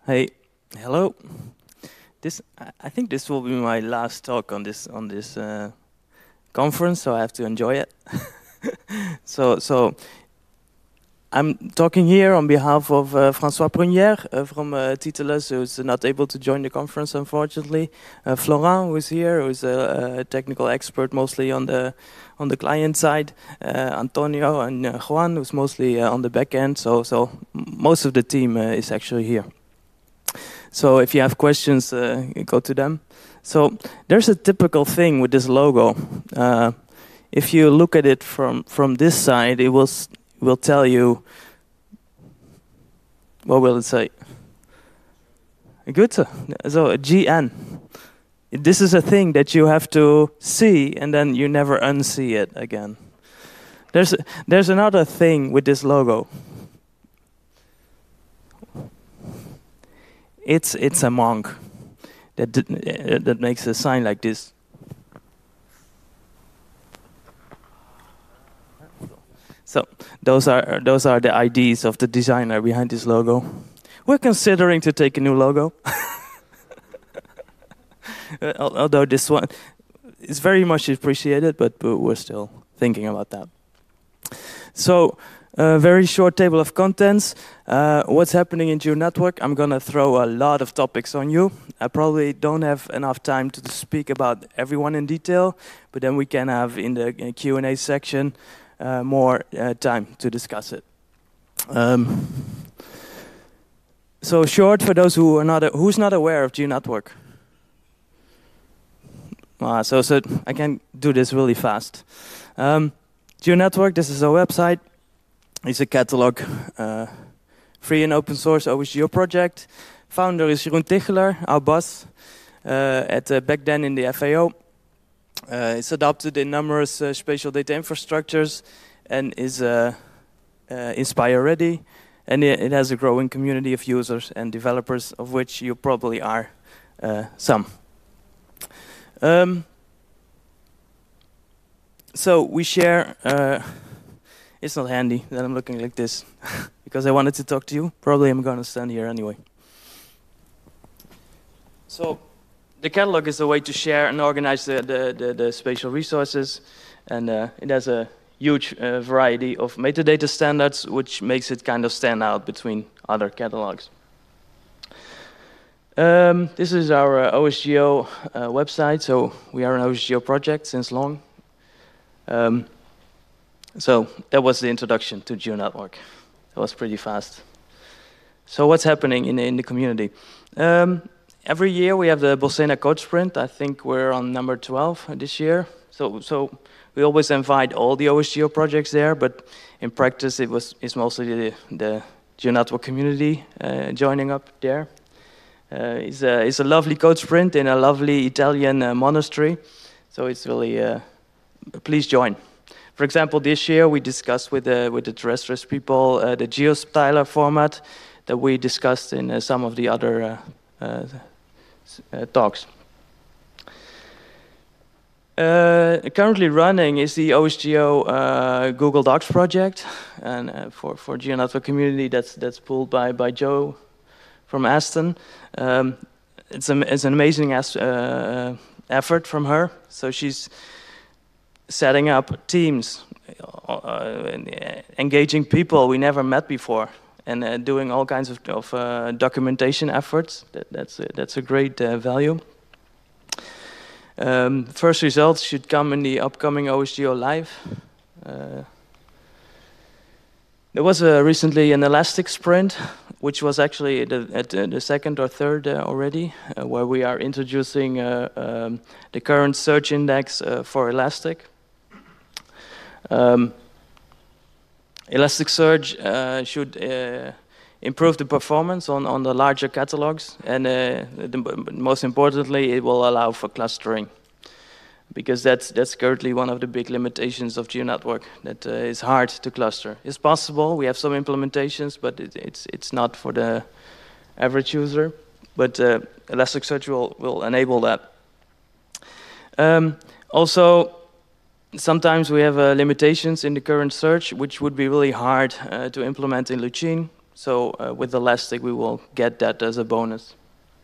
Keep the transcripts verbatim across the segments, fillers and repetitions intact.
Hey, hello. This I I think this will be my last talk on this on this uh, conference, so I have to enjoy it. so so I'm talking here on behalf of uh, François Prunière uh, from uh, Titulus, who's not able to join the conference, unfortunately. Uh, Florent, who's here, who's a, a technical expert, mostly on the on the client side. Uh, Antonio and uh, Juan, who's mostly uh, on the back end. So so most of the team uh, is actually here. So if you have questions, uh, you go to them. So there's a typical thing with this logo. Uh, if you look at it from from this side, it will s- will tell you. What will it say? Good. So a G N. This is a thing that you have to see, and then you never unsee it again. There's there's another thing with this logo. It's it's a monk that did, uh, that makes a sign like this. So those are those are the I Ds of the designer behind this logo. We're considering to take a new logo, Uh, al- although this one is very much appreciated, but but we're still thinking about that. So. A very short table of contents. Uh, what's happening in GeoNetwork? I'm going to throw a lot of topics on you. I probably don't have enough time to speak about everyone in detail, but then we can have in the uh, Q and A section uh, more uh, time to discuss it. Um, so short for those who are not who's not aware of GeoNetwork. Uh, so so I can do this really fast. Um, GeoNetwork. This is our website. It's a catalog, uh, free and open source OpenGeo project. Founder is Jeroen Ticheler, our boss, uh, at uh, back then in the F A O. Uh, it's adopted in numerous uh, spatial data infrastructures and is uh, uh, Inspire ready. And it, it has a growing community of users and developers, of which you probably are uh, some. Um, so we share. Uh, It's not handy that I'm looking like this because I wanted to talk to you. Probably I'm going to stand here anyway. So the catalog is a way to share and organize the, the, the, the spatial resources. And uh, it has a huge uh, variety of metadata standards, which makes it kind of stand out between other catalogs. Um, this is our uh, OSGeo uh, website. So we are an OSGeo project since long. Um, So that was the introduction to GeoNetwork. That was pretty fast. So what's happening in the, in the community? Um, every year we have the Bolsena Code Sprint. I think we're on number twelve this year. So so we always invite all the OSGeo projects there, but in practice it was it's mostly the, the GeoNetwork community uh, joining up there. Uh, it's, a, it's a lovely code sprint in a lovely Italian uh, monastery. So it's really, uh, please join. For example, this year we discussed with the with the terrestrials people uh, the GeoStyler format that we discussed in uh, some of the other uh, uh, uh, talks. Uh, currently running is the OSGeo uh, Google Docs project, and uh, for for GeoNetwork community that's that's pulled by by Joe from Aston. Um, it's, a, it's an amazing as, uh, effort from her. So she's setting up teams, uh, engaging people we never met before, and uh, doing all kinds of, of uh, documentation efforts. That, that's, a, that's a great uh, value. Um, first results should come in the upcoming OSGeo Live. Uh, there was uh, recently an Elastic Sprint, which was actually the, at the, the second or third uh, already, uh, where we are introducing uh, um, the current search index uh, for Elastic. Um, Elasticsearch uh, should uh, improve the performance on, on the larger catalogs, and uh, the, most importantly, it will allow for clustering, because that's that's currently one of the big limitations of GeoNetwork. That uh, is hard to cluster. It's possible. We have some implementations, but it, it's it's not for the average user. But uh, Elasticsearch will will enable that. Um, also. Sometimes we have uh, limitations in the current search, which would be really hard uh, to implement in Lucene. So uh, with Elastic, we will get that as a bonus.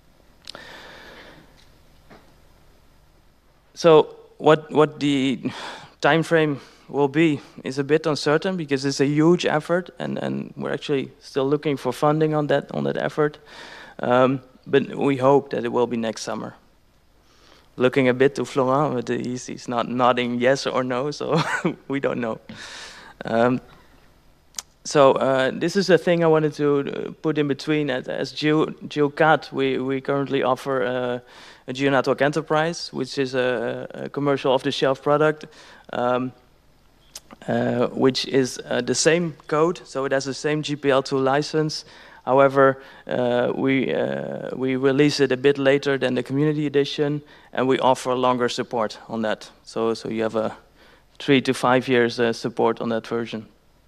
So what what the time frame will be is a bit uncertain because it's a huge effort, and, and we're actually still looking for funding on that on that effort. Um, but we hope that it will be next summer. Looking a bit to Florent, but he's, he's not nodding yes or no, so we don't know. Um, so uh, this is a thing I wanted to put in between. As, as Geo, GeoCAD, we, we currently offer uh, a GeoNetwork Enterprise, which is a, a commercial off-the-shelf product, um, uh, which is uh, the same code, so it has the same G P L two license. However, uh, we, uh, we release it a bit later than the community edition, and we offer longer support on that. So, so you have a three to five years uh, support on that version.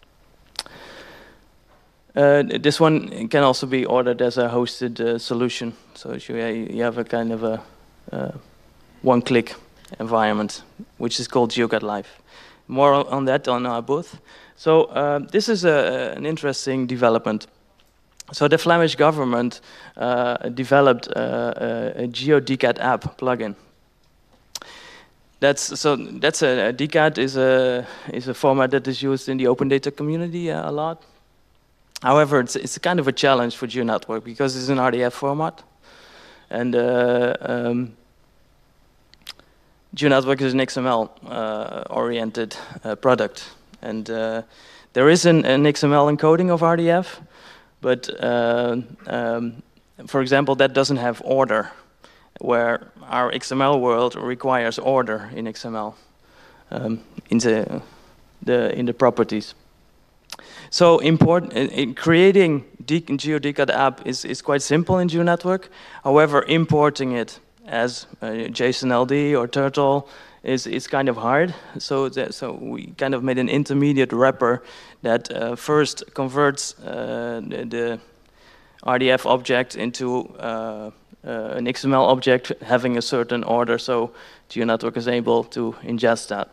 Uh, this one can also be ordered as a hosted uh, solution. So you, you have a kind of a uh, one-click environment, which is called GeoCAD Live. More on that on our booth. So uh, this is a, an interesting development. So the Flemish government uh, developed uh, a, a GeoDCAD app plugin. That's so. That's a, a D CAD is a is a format that is used in the open data community uh, a lot. However, it's it's a kind of a challenge for GeoNetwork because it's an R D F format, and uh, um, GeoNetwork is an X M L uh, oriented uh, product, and uh, there is an, an X M L encoding of R D F. But, uh, um, for example, that doesn't have order, where our X M L world requires order in X M L um, in the, the in the properties. So, important in, in creating GeoDCAD app is is quite simple in GeoNetwork. However, importing it as uh, JSON L D or Turtle is is kind of hard. So that, so we kind of made an intermediate wrapper that uh, first converts uh, the, the R D F object into uh, uh, an X M L object having a certain order, so GeoNetwork is able to ingest that.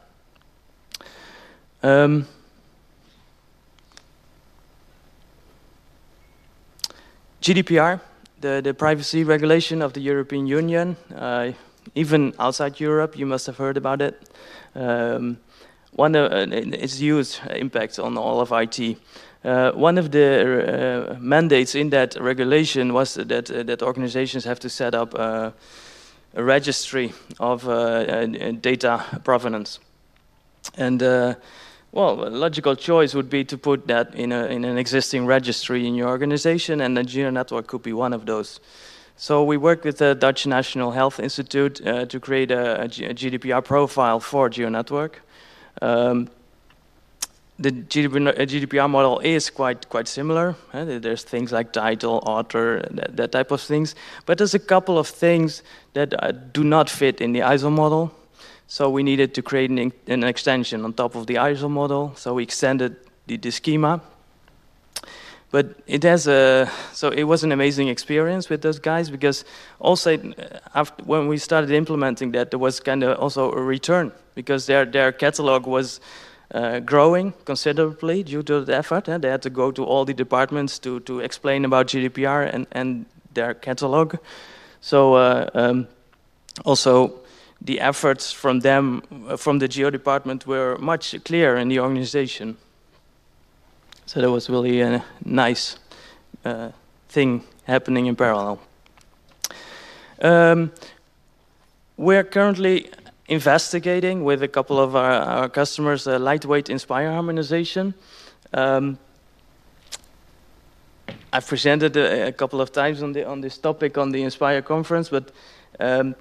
Um, G D P R, the, the privacy regulation of the European Union, uh, even outside Europe, you must have heard about it. Um, one of uh, its huge impact on all of I T. Uh, one of the uh, mandates in that regulation was that uh, that organizations have to set up uh, a registry of uh, uh, data provenance. And uh, well, a logical choice would be to put that in, a, in an existing registry in your organization, and the GeoNetwork could be one of those. So we worked with the Dutch National Health Institute uh, to create a, a G D P R profile for GeoNetwork. Um, the G D P R model is quite quite similar. Uh, there's things like title, author, that, that type of things. But there's a couple of things that uh, do not fit in the I S O model. So we needed to create an, an extension on top of the I S O model. So we extended the, the schema. But it has a, so it was an amazing experience with those guys, because also after, when we started implementing that, there was kind of also a return, because their, their catalog was uh, growing considerably due to the effort. Eh? They had to go to all the departments to, to explain about G D P R and, and their catalog. So uh, um, also the efforts from them, from the Geo department, were much clearer in the organization. So that was really a nice uh, thing happening in parallel. Um, we're currently investigating with a couple of our, our customers uh, lightweight Inspire harmonization. Um, I've presented a, a couple of times on, the, on this topic on the Inspire conference, but um,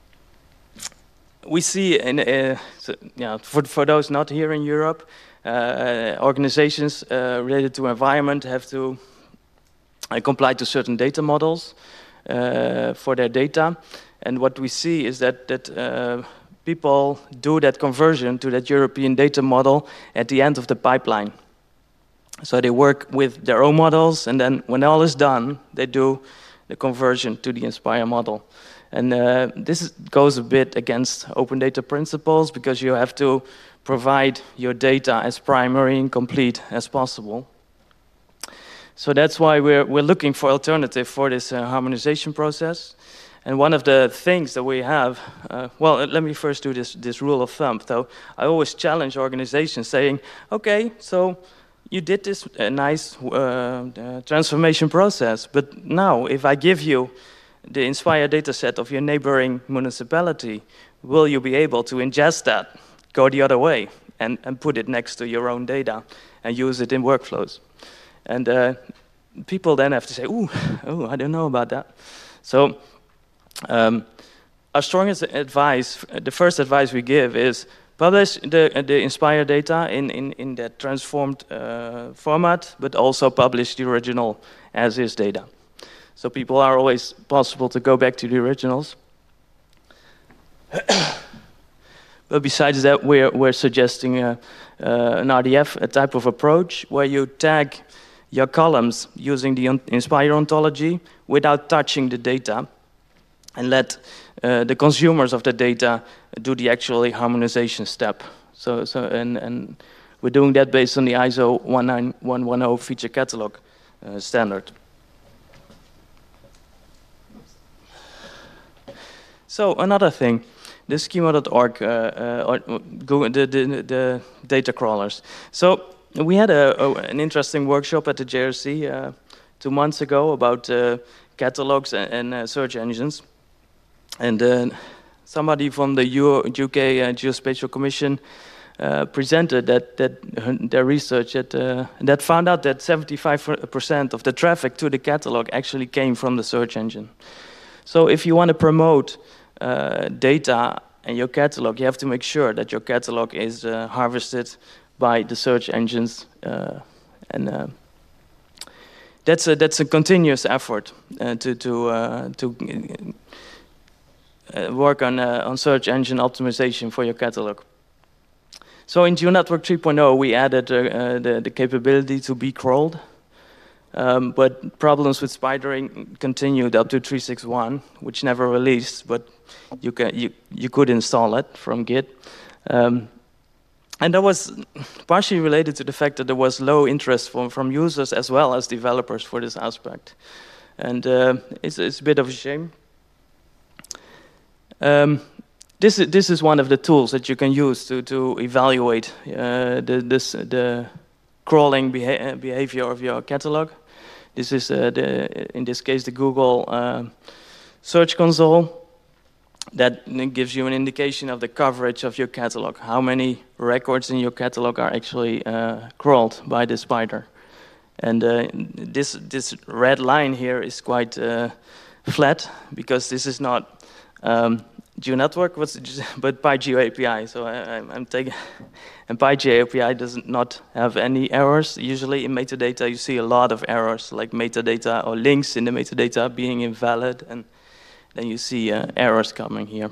we see, in, uh, so, yeah, for, for those not here in Europe, Uh, organizations uh, related to environment have to uh, comply to certain data models uh, for their data. And what we see is that, that uh, people do that conversion to that European data model at the end of the pipeline. So they work with their own models, and then when all is done, they do the conversion to the Inspire model. And uh, this is, goes a bit against open data principles, because you have to provide your data as primary and complete as possible. So that's why we're, we're looking for alternative for this uh, harmonization process. And one of the things that we have, uh, well, let me first do this, this rule of thumb, though. I always challenge organizations saying, okay, so you did this uh, nice uh, uh, transformation process, but now if I give you the Inspire dataset of your neighboring municipality, will you be able to ingest that, go the other way, and, and put it next to your own data and use it in workflows? And uh, people then have to say, ooh, oh, I don't know about that. So um, our strongest advice, the first advice we give is publish the, the Inspire data in, in, in that transformed uh, format, but also publish the original as-is data. So people are always possible to go back to the originals. But besides that, we're, we're suggesting a, uh, an R D F, a type of approach where you tag your columns using the Inspire ontology without touching the data, and let uh, the consumers of the data do the actually harmonization step. So, so and, and we're doing that based on the I S O one nine one one zero feature catalog uh, standard. So another thing, the schema dot org, uh, uh, or Google, the, the, the data crawlers. So we had a, a, an interesting workshop at the J R C uh, two months ago about uh, catalogs and, and uh, search engines. And uh, somebody from the U K uh, Geospatial Commission uh, presented that, that their research that, uh, that found out that seventy-five percent of the traffic to the catalog actually came from the search engine. So if you want to promote uh, data in your catalog, you have to make sure that your catalog is uh, harvested by the search engines, uh, and uh, that's a that's a continuous effort uh, to to uh, to uh, work on uh, on search engine optimization for your catalog. So in GeoNetwork three point oh, we added uh, uh, the the capability to be crawled, um, but problems with spidering continued up to three point six one, which never released, but you can you you could install it from Git. Um, And that was partially related to the fact that there was low interest from, from users as well as developers for this aspect. And uh, it's, it's a bit of a shame. Um, this, this is one of the tools that you can use to, to evaluate uh, the, this, the crawling beha behavior of your catalog. This is, uh, the, in this case, the Google uh, Search Console. That gives you an indication of the coverage of your catalog, how many records in your catalog are actually uh, crawled by the spider. And uh, this, this red line here is quite uh, flat, because this is not um, GeoNetwork, but PyGeo A P I. So I, I'm taking, and PyGeo A P I does not have any errors. Usually in metadata you see a lot of errors, like metadata or links in the metadata being invalid, and then you see uh, errors coming here.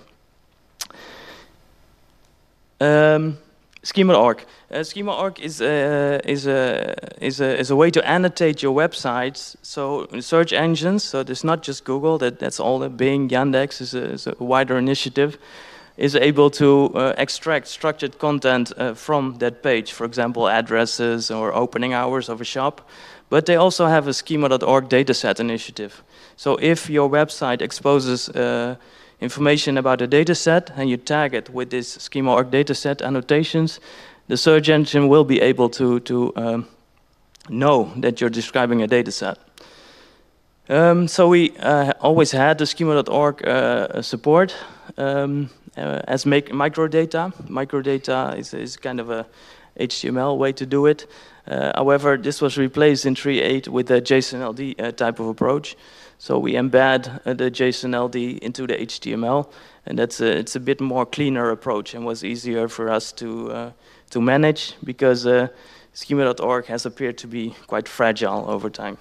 Um, schema dot org. Uh, schema dot org is a, is, a, is, a, is a way to annotate your websites. So search engines, so there's not just Google, that, that's all that Bing, Yandex is a, is a wider initiative, is able to uh, extract structured content uh, from that page, for example, addresses or opening hours of a shop. But they also have a schema dot org dataset initiative. So if your website exposes uh, information about a dataset and you tag it with this schema dot org dataset annotations, the search engine will be able to, to um, know that you're describing a dataset. Um, so we uh, always had the schema dot org uh, support um, uh, as make microdata. Microdata is, is kind of a H T M L way to do it. Uh, however, this was replaced in three point eight with a JSON L D uh, type of approach. So we embed uh, the JSON L D into the H T M L, and that's a, it's a bit more cleaner approach and was easier for us to uh, to manage, because uh, schema dot org has appeared to be quite fragile over time.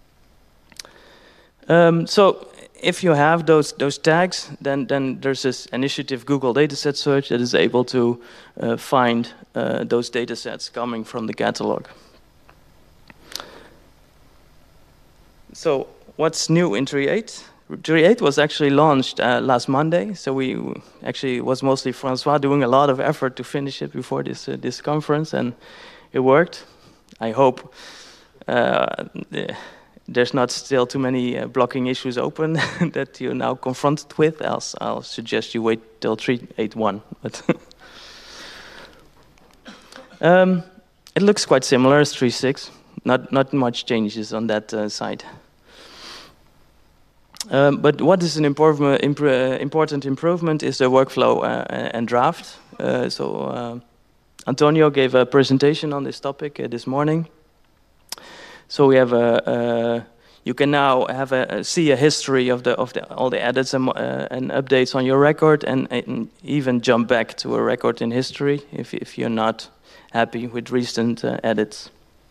Um, so if you have those those tags, then then there's this initiative, Google Dataset Search, that is able to uh, find uh, those datasets coming from the catalog. So what's new in three point eight? three point eight was actually launched uh, last Monday, so we actually it was mostly Francois doing a lot of effort to finish it before this uh, this conference, and it worked, I hope. uh, there's not still too many uh, blocking issues open that you're now confronted with, else I'll suggest you wait till three point eight point one. But um, it looks quite similar as three point six. Not not much changes on that uh, side. Um, but what is an improvement, imp uh, important improvement is the workflow uh, and draft. Uh, so uh, Antonio gave a presentation on this topic uh, this morning. So we have a, a you can now have a, a see a history of the of the all the edits and, uh, and updates on your record, and, and even jump back to a record in history if if you're not happy with recent uh, edits.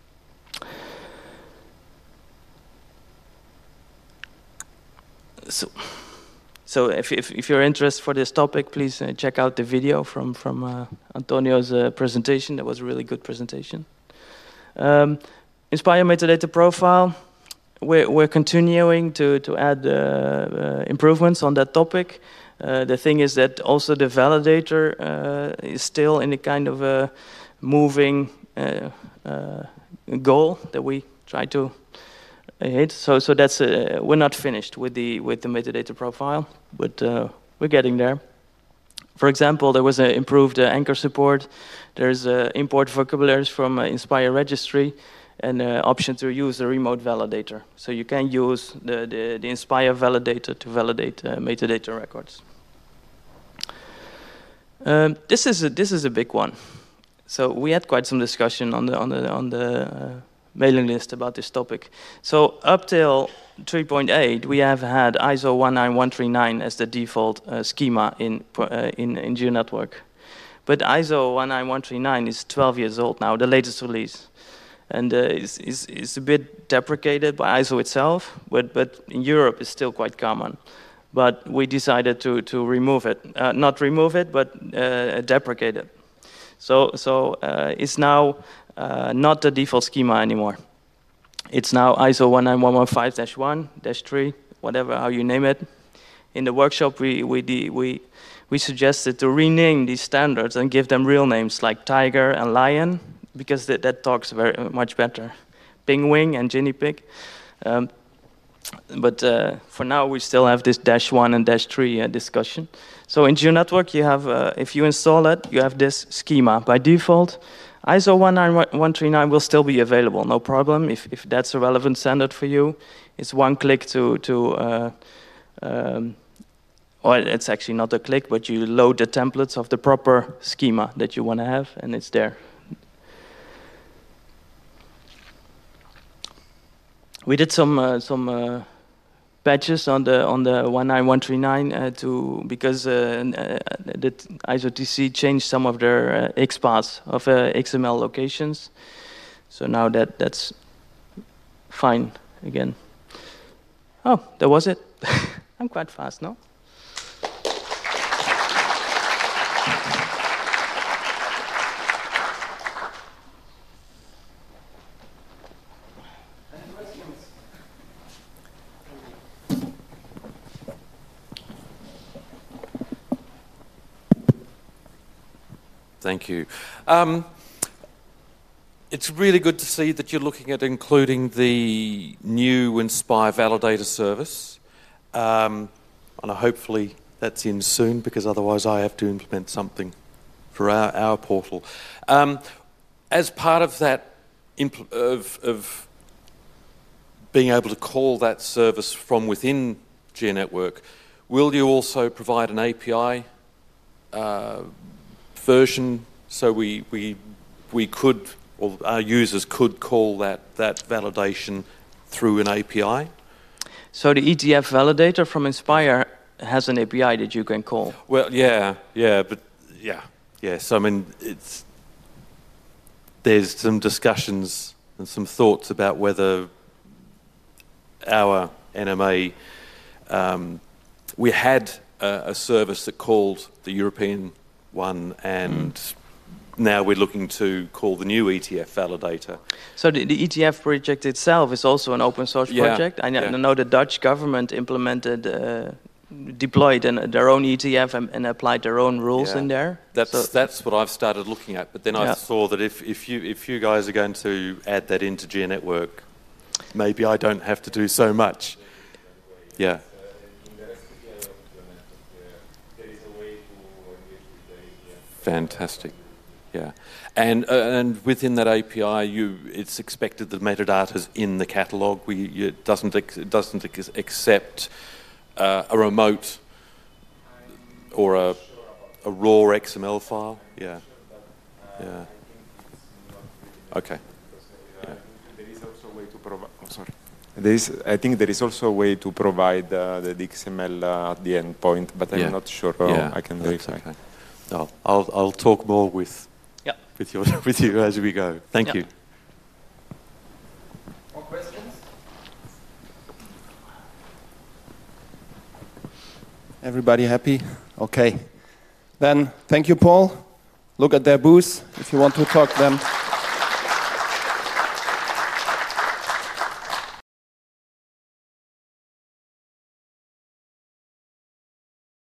So, so if, if, if you're interested for this topic, please uh, check out the video from, from uh, Antonio's uh, presentation. That was a really good presentation. Um, Inspire metadata profile. We're, we're continuing to, to add uh, uh, improvements on that topic. Uh, the thing is that also the validator uh, is still in a kind of a moving uh, uh, goal that we try to hit. So, so that's uh, we're not finished with the with the metadata profile, but uh, we're getting there. For example, there was an improved uh, anchor support. There's uh, import vocabularies from uh, Inspire registry, and uh, option to use a remote validator. So you can use the the, the Inspire validator to validate uh, metadata records. Um, this is a, this is a big one. So we had quite some discussion on the on the on the uh, mailing list about this topic. So up till three point eight, we have had I S O one nine one three nine as the default uh, schema in uh, in in GeoNetwork. But I S O one nine one three nine is twelve years old now, the latest release, and uh, is is is a bit deprecated by I S O itself. But but in Europe, it's still quite common. But we decided to to remove it, uh, not remove it, but uh, deprecate it. So so uh, it's now uh, not the default schema anymore. It's now I S O one nine one one five dash one dash three, whatever how you name it. In the workshop, we we we we suggested to rename these standards and give them real names like tiger and lion, because that that talks very much better. Pingwing and guinea pig. Um, But uh, for now, we still have this dash one and dash three uh, discussion. So in GeoNetwork, you have, uh, if you install it, you have this schema. By default, I S O one nine one three nine will still be available, no problem. If, if that's a relevant standard for you, it's one click to, to uh, um, or it's actually not a click, but you load the templates of the proper schema that you want to have, and it's there. We did some uh, some uh, patches on the on the one nine one three nine uh, to because uh, uh, the I S O T C changed some of their uh, X paths of uh, X M L locations, so now that that's fine again. Oh, that was it. I'm quite fast, no? Thank you. Um, it's really good to see that you're looking at including the new Inspire Validator service. Um, and hopefully that's in soon, because otherwise I have to implement something for our, our portal. Um, as part of that, impl of, of being able to call that service from within GeoNetwork, will you also provide an A P I uh, version, so we we we could, or our users could call that that validation through an A P I? So the E T F validator from Inspire has an A P I that you can call. Well, yeah, yeah, but yeah, yeah. So I mean, it's there's some discussions and some thoughts about whether our N M A um, we had a, a service that called the European one, and mm. now we're looking to call the new E T F validator. So the, the E T F project itself is also an open source yeah, project. I know, yeah. know the Dutch government implemented, uh, deployed an, their own E T F and, and applied their own rules yeah. in there. That's so, that's what I've started looking at. But then I yeah. saw that if if you if you guys are going to add that into GeoNetwork, maybe I don't have to do so much. Yeah. Fantastic. Yeah, and uh, and within that A P I, you it's expected that metadata's in the catalogue. We it doesn't ex- it doesn't ex- accept uh, a remote or a a raw X M L file. Yeah, yeah. Okay. Yeah. There is also a way to provide. Oh, sorry. There is, I think there is also a way to provide uh, the X M L uh, at the endpoint, but I'm Yeah. not sure how Yeah, I can that's verify. okay. No, I'll I'll talk more with Yeah. with your with you as we go. Thank Yeah. you. More questions? Everybody happy? Okay. Then, thank you, Paul. Look at their booth if you want to talk to them.